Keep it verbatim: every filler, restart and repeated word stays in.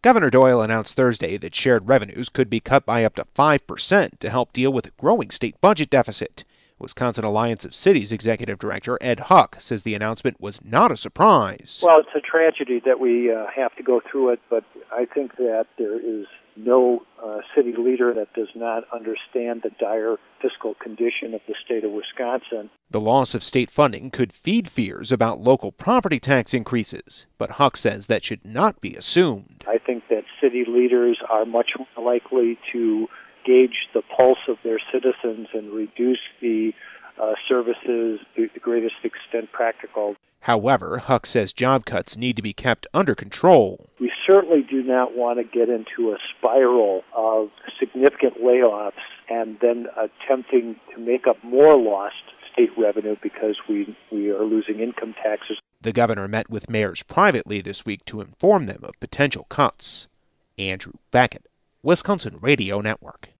Governor Doyle announced Thursday that shared revenues could be cut by up to five percent to help deal with a growing state budget deficit. Wisconsin Alliance of Cities Executive Director Ed Huck says the announcement was not a surprise. Well, it's a tragedy that we uh, have to go through it, but I think that there is no uh, city leader that does not understand the dire fiscal condition of the state of Wisconsin. The loss of state funding could feed fears about local property tax increases, but Huck says that should not be assumed. I think that city leaders are much more likely to gauge the pulse of their citizens and reduce the uh, services to the greatest extent practical. However, Huck says job cuts need to be kept under control. We certainly do not want to get into a spiral of significant layoffs and then attempting to make up more lost state revenue because we, we are losing income taxes. The governor met with mayors privately this week to inform them of potential cuts. Andrew Beckett, Wisconsin Radio Network.